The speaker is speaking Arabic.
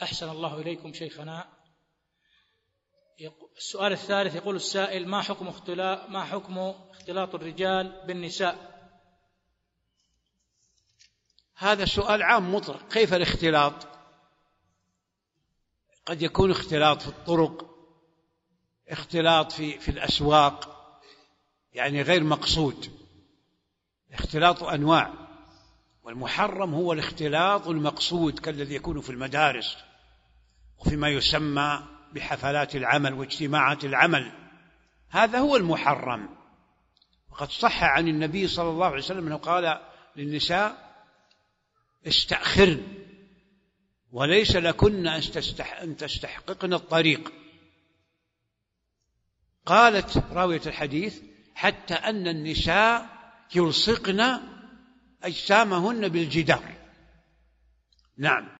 أحسن الله إليكم شيخنا. السؤال الثالث، يقول السائل: ما حكم اختلاط الرجال بالنساء؟ هذا سؤال عام مطلق. كيف الاختلاط؟ قد يكون اختلاط في الطرق، اختلاط في الأسواق، يعني غير مقصود. اختلاط أنواع، والمحرم هو الاختلاط المقصود كالذي يكون في المدارس وفيما يسمى بحفلات العمل واجتماعات العمل، هذا هو المحرم. وقد صح عن النبي صلى الله عليه وسلم أنه قال للنساء: استأخرن وليس لكن أن تستحققن الطريق. قالت راوية الحديث: حتى أن النساء يلصقن أجسامهن بالجدار. نعم.